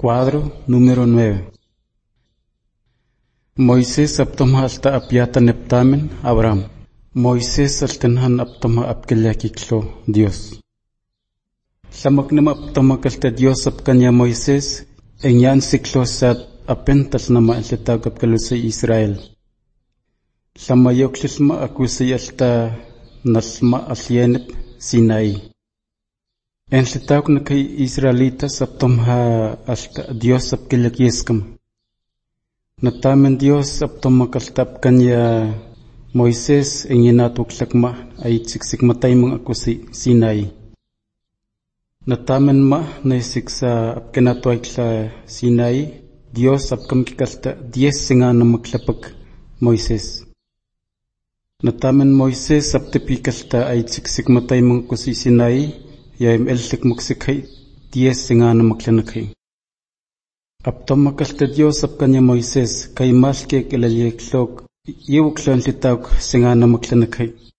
Cuadro número 9. Moisés aptoma hasta apiata neptamen Abraham. Moisés altenhan aptoma apkeliakiklo Dios. Samaknama aptoma kalta Dios apkanya Moisés en yan siklo sat apentas nama alta kapkalusay Israel. Samayoklisma akusay alta nasma asyenep Sinai. En sitawk na kay Israelitas aptomha alta Dios apkeliakieskam. Natamen Dios aptoma kaltap kanya Moisés en yinatuklakma ay tsiksikmatay mga akusay Sinai. Natamen ma naisik sa apkenatuay sa Sinai, Dios apkam kikalta 10 singa na maklapak Moisés. Natamen Moisés aptipikalta ay tsiksikmatay mga akusay Sinai, yaim elsik muksikay 10 singa na maklanakay. Aptom makalta Dios apkanya Moisés kay maske kilalyeklok iwuklon litawk singa na maklanakay.